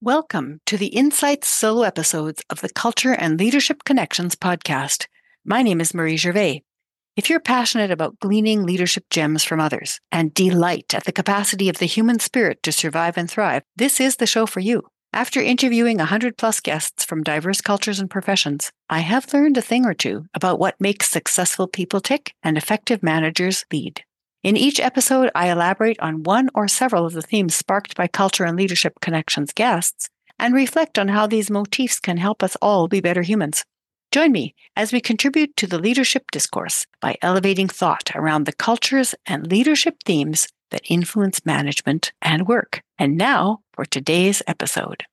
Welcome to the Insights solo episodes of the Culture and Leadership Connections podcast. My name is Marie Gervais. If you're passionate about gleaning leadership gems from others and delight at the capacity of the human spirit to survive and thrive, this is the show for you. After interviewing 100 plus guests from diverse cultures and professions, I have learned a thing or two about what makes successful people tick and effective managers lead. In each episode, I elaborate on one or several of the themes sparked by Culture and Leadership Connections guests and reflect on how these motifs can help us all be better humans. Join me as we contribute to the leadership discourse by elevating thought around the cultures and leadership themes that influence management and work. And now for today's episode.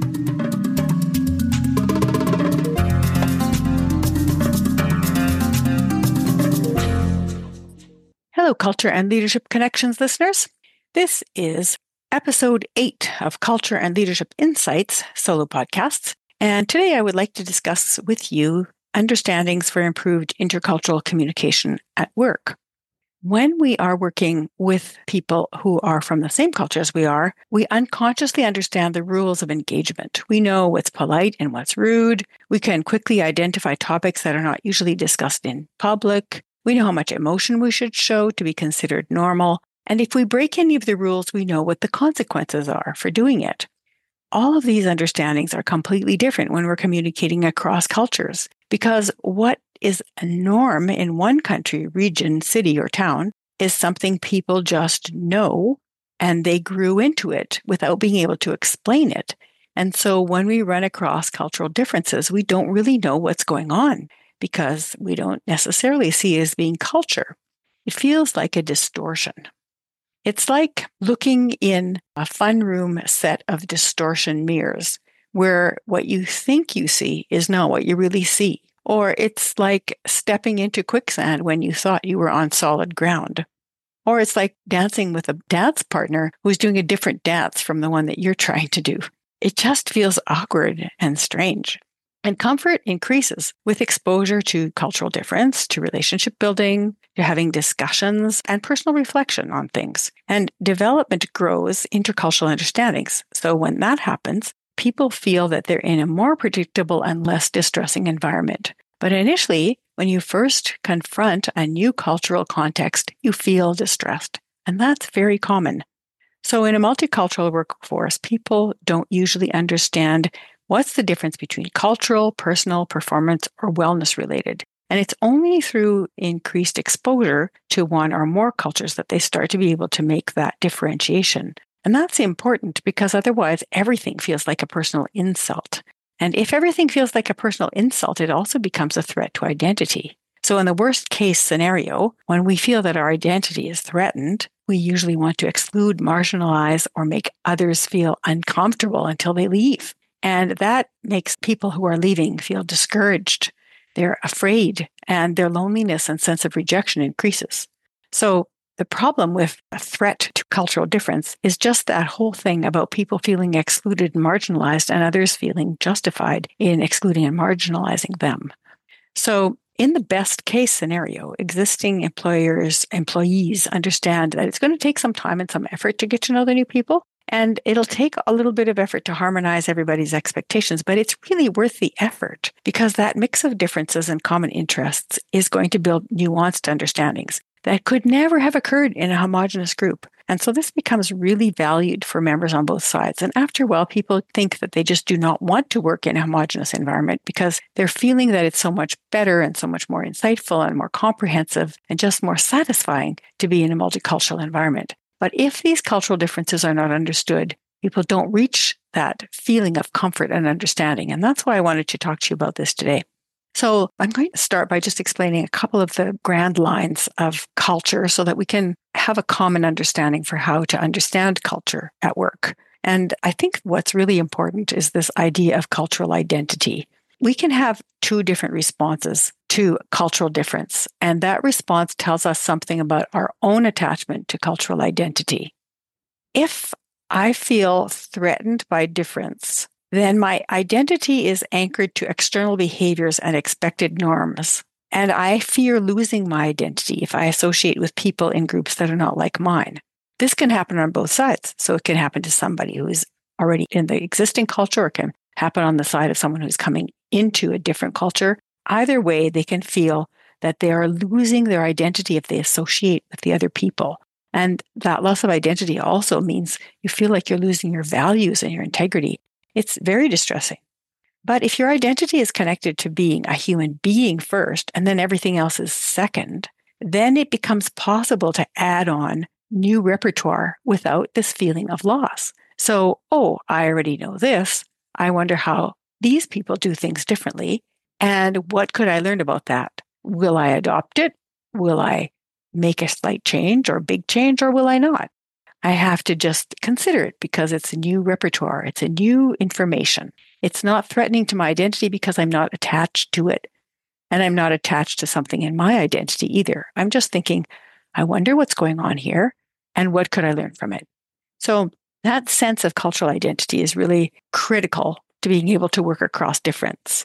Hello, Culture and Leadership Connections listeners. This is episode 8 of Culture and Leadership Insights solo podcasts. And today I would like to discuss with you understandings for improved intercultural communication at work. When we are working with people who are from the same culture as we are, we unconsciously understand the rules of engagement. We know what's polite and what's rude. We can quickly identify topics that are not usually discussed in public. We know how much emotion we should show to be considered normal. And if we break any of the rules, we know what the consequences are for doing it. All of these understandings are completely different when we're communicating across cultures, because what is a norm in one country, region, city, or town is something people just know, and they grew into it without being able to explain it. And so when we run across cultural differences, we don't really know what's going on because we don't necessarily see it as being culture. It feels like a distortion. It's like looking in a fun room set of distortion mirrors where what you think you see is not what you really see. Or it's like stepping into quicksand when you thought you were on solid ground. Or it's like dancing with a dance partner who's doing a different dance from the one that you're trying to do. It just feels awkward and strange. And comfort increases with exposure to cultural difference, to relationship building, to having discussions and personal reflection on things. And development grows intercultural understandings. So when that happens, people feel that they're in a more predictable and less distressing environment. But initially, when you first confront a new cultural context, you feel distressed. And that's very common. So in a multicultural workforce, people don't usually understand what's the difference between cultural, personal, performance, or wellness related. And it's only through increased exposure to one or more cultures that they start to be able to make that differentiation. And that's important because otherwise everything feels like a personal insult. And if everything feels like a personal insult, it also becomes a threat to identity. So in the worst case scenario, when we feel that our identity is threatened, we usually want to exclude, marginalize, or make others feel uncomfortable until they leave. And that makes people who are leaving feel discouraged. They're afraid, and their loneliness and sense of rejection increases. So the problem with a threat to cultural difference is just that whole thing about people feeling excluded and marginalized and others feeling justified in excluding and marginalizing them. So in the best case scenario, existing employees understand that it's going to take some time and some effort to get to know the new people. And it'll take a little bit of effort to harmonize everybody's expectations, but it's really worth the effort because that mix of differences and common interests is going to build nuanced understandings that could never have occurred in a homogenous group. And so this becomes really valued for members on both sides. And after a while, people think that they just do not want to work in a homogenous environment because they're feeling that it's so much better and so much more insightful and more comprehensive and just more satisfying to be in a multicultural environment. But if these cultural differences are not understood, people don't reach that feeling of comfort and understanding. And that's why I wanted to talk to you about this today. So I'm going to start by just explaining a couple of the grand lines of culture so that we can have a common understanding for how to understand culture at work. And I think what's really important is this idea of cultural identity. We can have two different responses to cultural difference, and that response tells us something about our own attachment to cultural identity. If I feel threatened by difference, then my identity is anchored to external behaviors and expected norms. And I fear losing my identity if I associate with people in groups that are not like mine. This can happen on both sides. So it can happen to somebody who is already in the existing culture or can happen on the side of someone who's coming into a different culture. Either way, they can feel that they are losing their identity if they associate with the other people. And that loss of identity also means you feel like you're losing your values and your integrity. It's very distressing. But if your identity is connected to being a human being first, and then everything else is second, then it becomes possible to add on new repertoire without this feeling of loss. So, I already know this. I wonder how these people do things differently. And what could I learn about that? Will I adopt it? Will I make a slight change or big change, or will I not? I have to just consider it because it's a new repertoire. It's a new information. It's not threatening to my identity because I'm not attached to it. And I'm not attached to something in my identity either. I'm just thinking, I wonder what's going on here and what could I learn from it? So that sense of cultural identity is really critical to being able to work across difference.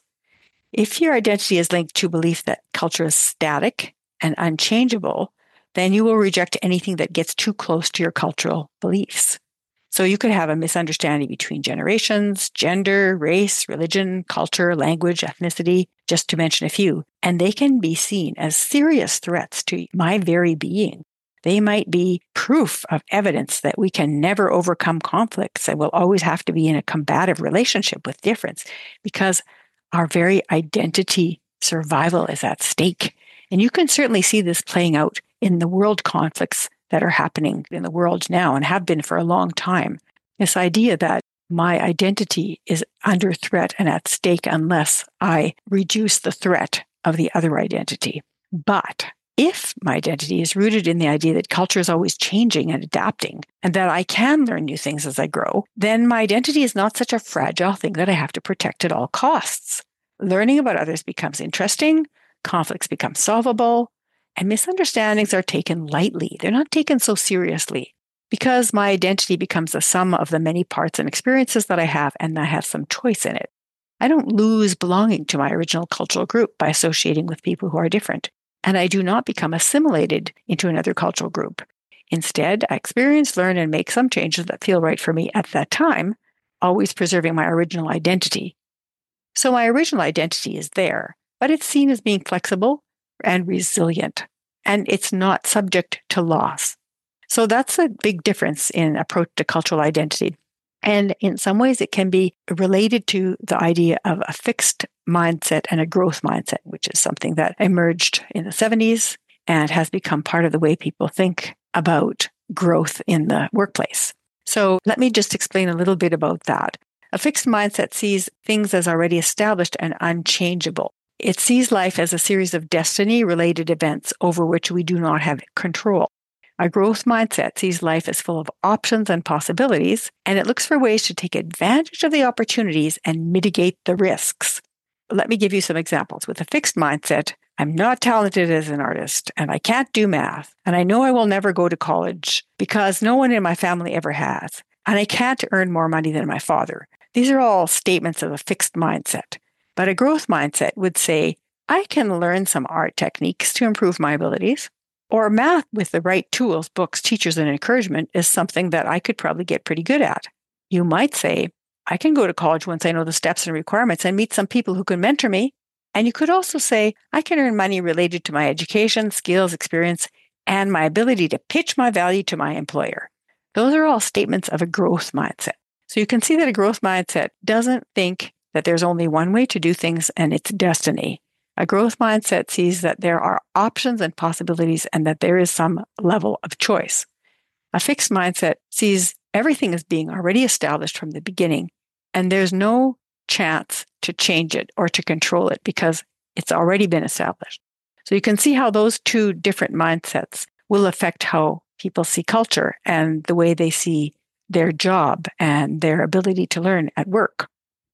If your identity is linked to belief that culture is static and unchangeable, then you will reject anything that gets too close to your cultural beliefs. So you could have a misunderstanding between generations, gender, race, religion, culture, language, ethnicity, just to mention a few, and they can be seen as serious threats to my very being. They might be proof of evidence that we can never overcome conflicts and will always have to be in a combative relationship with difference because our very identity survival is at stake. And you can certainly see this playing out in the world conflicts that are happening in the world now and have been for a long time. This idea that my identity is under threat and at stake unless I reduce the threat of the other identity. But if my identity is rooted in the idea that culture is always changing and adapting, and that I can learn new things as I grow, then my identity is not such a fragile thing that I have to protect at all costs. Learning about others becomes interesting, conflicts become solvable, and misunderstandings are taken lightly. They're not taken so seriously because my identity becomes the sum of the many parts and experiences that I have, and I have some choice in it. I don't lose belonging to my original cultural group by associating with people who are different. And I do not become assimilated into another cultural group. Instead, I experience, learn, and make some changes that feel right for me at that time, always preserving my original identity. So my original identity is there, but it's seen as being flexible and resilient, and it's not subject to loss. So that's a big difference in approach to cultural identity. And in some ways, it can be related to the idea of a fixed mindset and a growth mindset, which is something that emerged in the 70s and has become part of the way people think about growth in the workplace. So let me just explain a little bit about that. A fixed mindset sees things as already established and unchangeable. It sees life as a series of destiny-related events over which we do not have control. A growth mindset sees life as full of options and possibilities, and it looks for ways to take advantage of the opportunities and mitigate the risks. Let me give you some examples. With a fixed mindset, I'm not talented as an artist, and I can't do math, and I know I will never go to college because no one in my family ever has, and I can't earn more money than my father. These are all statements of a fixed mindset. But a growth mindset would say, I can learn some art techniques to improve my abilities. Or math with the right tools, books, teachers, and encouragement is something that I could probably get pretty good at. You might say, I can go to college once I know the steps and requirements and meet some people who can mentor me. And you could also say, I can earn money related to my education, skills, experience, and my ability to pitch my value to my employer. Those are all statements of a growth mindset. So you can see that a growth mindset doesn't think that there's only one way to do things and it's destiny. A growth mindset sees that there are options and possibilities and that there is some level of choice. A fixed mindset sees everything as being already established from the beginning, and there's no chance to change it or to control it because it's already been established. So you can see how those two different mindsets will affect how people see culture and the way they see their job and their ability to learn at work.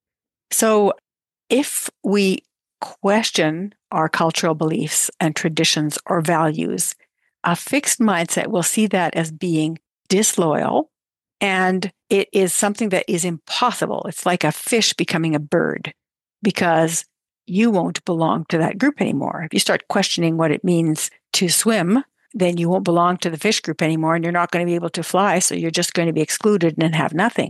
So if we question our cultural beliefs and traditions or values, a fixed mindset will see that as being disloyal, and it is something that is impossible. It's like a fish becoming a bird because you won't belong to that group anymore. If you start questioning what it means to swim, then you won't belong to the fish group anymore and you're not going to be able to fly. So you're just going to be excluded and have nothing.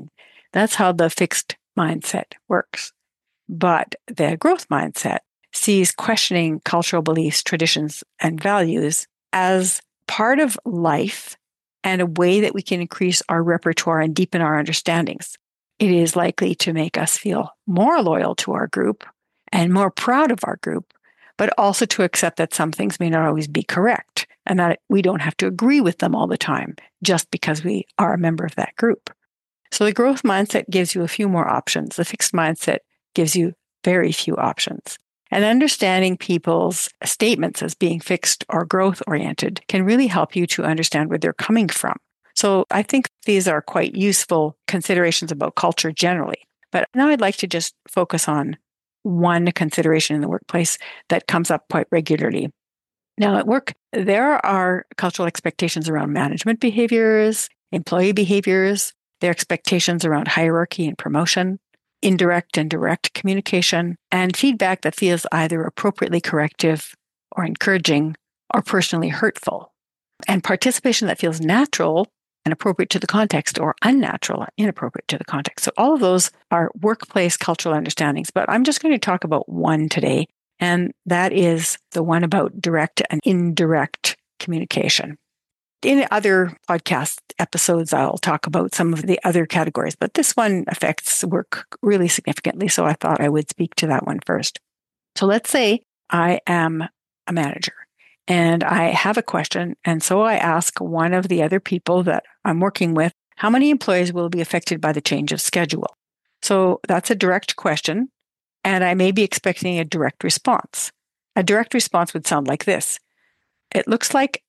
That's how the fixed mindset works. But the growth mindset sees questioning cultural beliefs, traditions, and values as part of life and a way that we can increase our repertoire and deepen our understandings. It is likely to make us feel more loyal to our group and more proud of our group, but also to accept that some things may not always be correct and that we don't have to agree with them all the time just because we are a member of that group. So the growth mindset gives you a few more options. The fixed mindset gives you very few options. And understanding people's statements as being fixed or growth oriented can really help you to understand where they're coming from. So I think these are quite useful considerations about culture generally. But now I'd like to just focus on one consideration in the workplace that comes up quite regularly. Now at work, there are cultural expectations around management behaviors, employee behaviors, there are expectations around hierarchy and promotion, indirect and direct communication, and feedback that feels either appropriately corrective or encouraging or personally hurtful, and participation that feels natural and appropriate to the context or unnatural and inappropriate to the context. So all of those are workplace cultural understandings, but I'm just going to talk about one today, and that is the one about direct and indirect communication. In other podcast episodes, I'll talk about some of the other categories, but this one affects work really significantly. So I thought I would speak to that one first. So let's say I am a manager and I have a question. And so I ask one of the other people that I'm working with, how many employees will be affected by the change of schedule? So that's a direct question. And I may be expecting a direct response. A direct response would sound like this. It looks like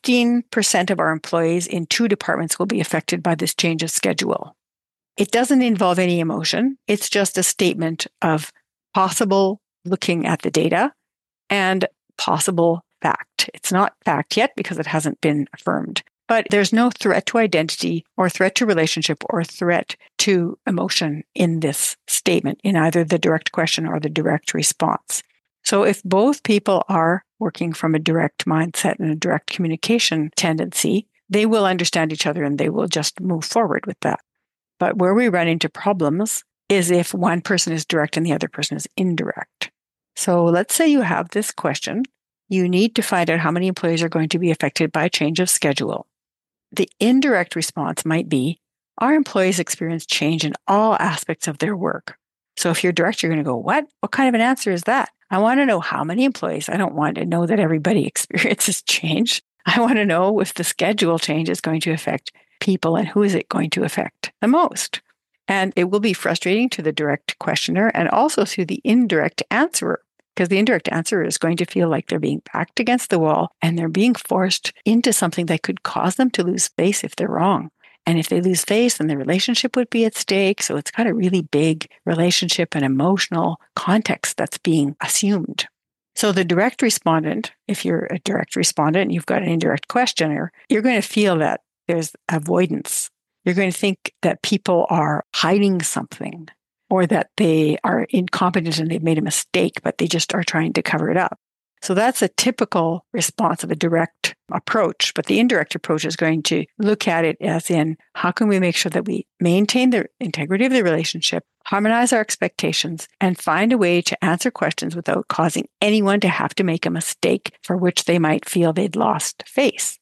15% of our employees in 2 departments will be affected by this change of schedule. It doesn't involve any emotion. It's just a statement of possible looking at the data and possible fact. It's not fact yet because it hasn't been affirmed. But there's no threat to identity or threat to relationship or threat to emotion in this statement, in either the direct question or the direct response. So if both people are working from a direct mindset and a direct communication tendency, they will understand each other and they will just move forward with that. But where we run into problems is if one person is direct and the other person is indirect. So let's say you have this question. You need to find out how many employees are going to be affected by a change of schedule. The indirect response might be, our employees experience change in all aspects of their work. So if you're direct, you're going to go, what? What kind of an answer is that? I want to know how many employees. I don't want to know that everybody experiences change. I want to know if the schedule change is going to affect people and who is it going to affect the most. And it will be frustrating to the direct questioner and also to the indirect answerer, because the indirect answerer is going to feel like they're being backed against the wall and they're being forced into something that could cause them to lose face if they're wrong. And if they lose face, then the relationship would be at stake. So it's got a really big relationship and emotional context that's being assumed. So the direct respondent, if you're a direct respondent and you've got an indirect questioner, you're going to feel that there's avoidance. You're going to think that people are hiding something or that they are incompetent and they've made a mistake, but they just are trying to cover it up. So that's a typical response of a direct approach. But the indirect approach is going to look at it as in, how can we make sure that we maintain the integrity of the relationship, harmonize our expectations, and find a way to answer questions without causing anyone to have to make a mistake for which they might feel they'd lost face.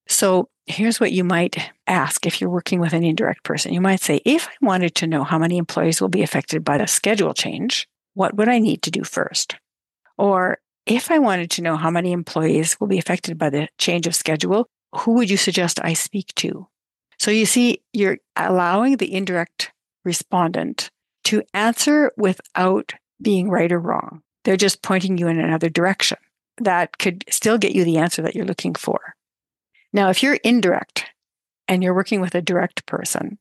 So here's what you might ask if you're working with an indirect person. You might say, if I wanted to know how many employees will be affected by the schedule change, what would I need to do first? Or if I wanted to know how many employees will be affected by the change of schedule, who would you suggest I speak to? So you see, you're allowing the indirect respondent to answer without being right or wrong. They're just pointing you in another direction that could still get you the answer that you're looking for. Now, if you're indirect and you're working with a direct person,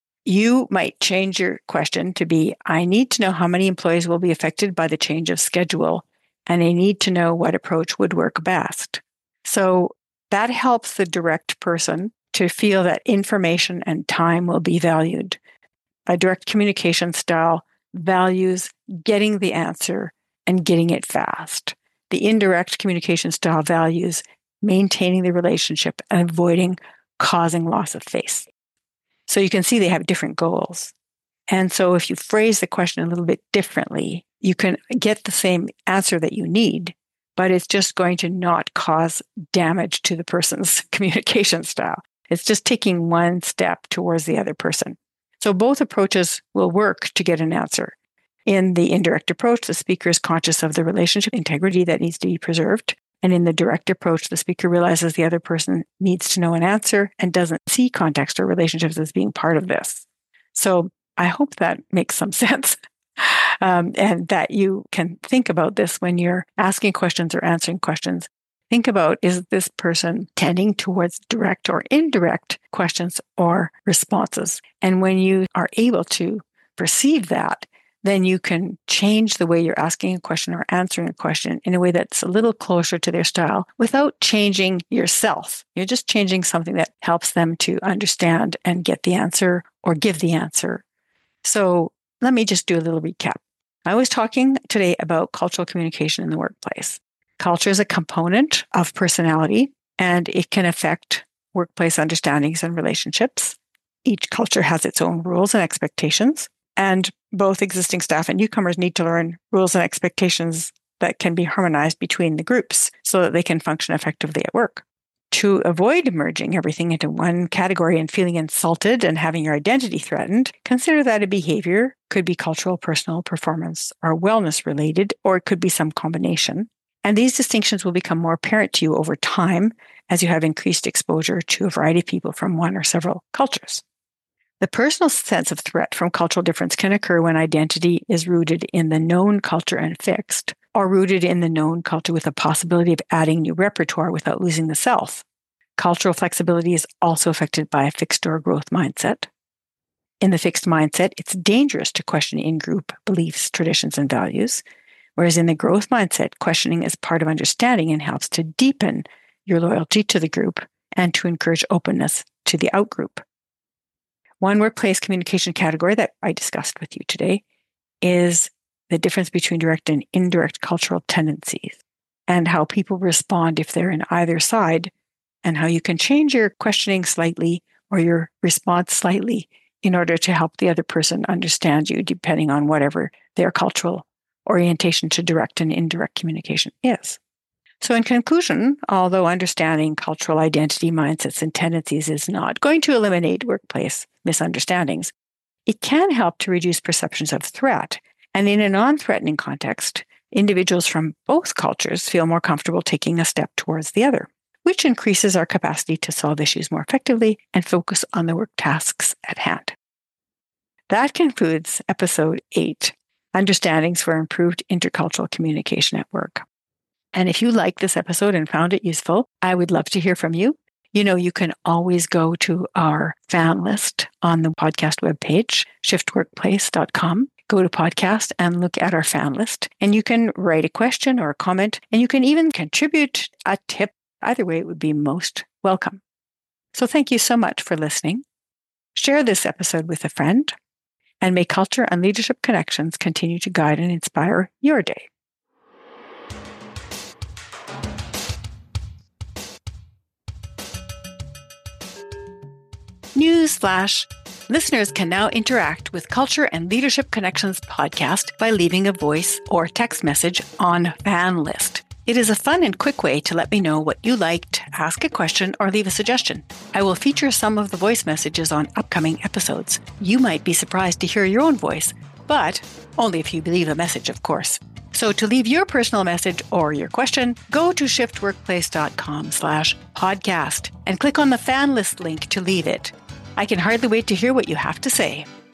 you might change your question to be, I need to know how many employees will be affected by the change of schedule, and I need to know what approach would work best. So that helps the direct person to feel that information and time will be valued. A direct communication style values getting the answer and getting it fast. The indirect communication style values maintaining the relationship and avoiding causing loss of face. So you can see they have different goals. And so if you phrase the question a little bit differently, you can get the same answer that you need, but it's just going to not cause damage to the person's communication style. It's just taking one step towards the other person. So both approaches will work to get an answer. In the indirect approach, the speaker is conscious of the relationship integrity that needs to be preserved. And in the direct approach, the speaker realizes the other person needs to know an answer and doesn't see context or relationships as being part of this. So I hope that makes some sense. And that you can think about this when you're asking questions or answering questions. Think about, is this person tending towards direct or indirect questions or responses? And when you are able to perceive that, then you can change the way you're asking a question or answering a question in a way that's a little closer to their style without changing yourself. You're just changing something that helps them to understand and get the answer or give the answer. So let me just do a little recap. I was talking today about cultural communication in the workplace. Culture is a component of personality, and it can affect workplace understandings and relationships. Each culture has its own rules and expectations, and both existing staff and newcomers need to learn rules and expectations that can be harmonized between the groups so that they can function effectively at work. To avoid merging everything into one category and feeling insulted and having your identity threatened, consider that a behavior could be cultural, personal, performance, or wellness related, or it could be some combination. And these distinctions will become more apparent to you over time as you have increased exposure to a variety of people from one or several cultures. The personal sense of threat from cultural difference can occur when identity is rooted in the known culture and fixed, or rooted in the known culture with a possibility of adding new repertoire without losing the self. Cultural flexibility is also affected by a fixed or growth mindset. In the fixed mindset, it's dangerous to question in-group beliefs, traditions, and values, whereas in the growth mindset, questioning is part of understanding and helps to deepen your loyalty to the group and to encourage openness to the outgroup. One workplace communication category that I discussed with you today is the difference between direct and indirect cultural tendencies and how people respond if they're in either side, and how you can change your questioning slightly or your response slightly in order to help the other person understand you, depending on whatever their cultural orientation to direct and indirect communication is. So in conclusion, although understanding cultural identity, mindsets, and tendencies is not going to eliminate workplace misunderstandings, it can help to reduce perceptions of threat. And in a non-threatening context, individuals from both cultures feel more comfortable taking a step towards the other, which increases our capacity to solve issues more effectively and focus on the work tasks at hand. That concludes episode 8, Understandings for Improved Intercultural Communication at Work. And if you liked this episode and found it useful, I would love to hear from you. You know, you can always go to our fan list on the podcast webpage, shiftworkplace.com. Go to podcast and look at our fan list. And you can write a question or a comment, and you can even contribute a tip. Either way, it would be most welcome. So thank you so much for listening. Share this episode with a friend, and may culture and leadership connections continue to guide and inspire your day. Newsflash. Listeners can now interact with Culture and Leadership Connections podcast by leaving a voice or text message on Fan List. It is a fun and quick way to let me know what you liked, ask a question, or leave a suggestion. I will feature some of the voice messages on upcoming episodes. You might be surprised to hear your own voice, but only if you leave a message, of course. So to leave your personal message or your question, go to shiftworkplace.com/podcast and click on the fan list link to leave it. I can hardly wait to hear what you have to say.